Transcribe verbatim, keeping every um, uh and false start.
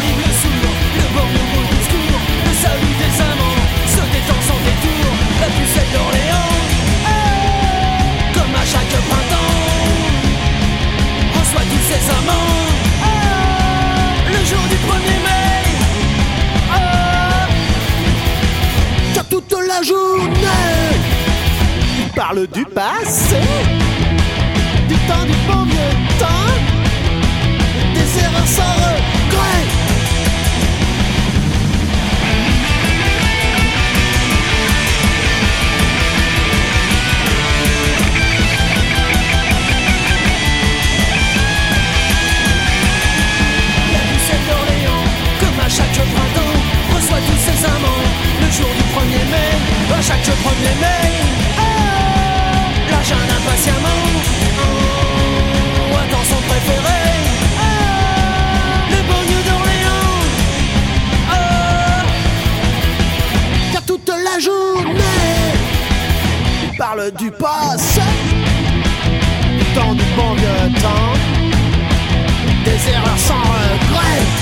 l'horrible sourd, le bon nouveau discours, le salut des amants, se détend sans détour, la pucelle d'Orléans, oh, comme à chaque printemps, reçoit tous ses amants, oh, le jour du premier mai, oh, car toute la journée, il parle du passé, du temps du bon vieux temps, des erreurs sans regret. La pucelle d'Orléans, comme à chaque printemps, reçoit tous ses amants, le jour du premier mai, à chaque premier mai, oh, la jeune impatiemment, oh, attend son préféré. La journée, il parle du passé, du temps du bon vieux temps, des erreurs sans regret.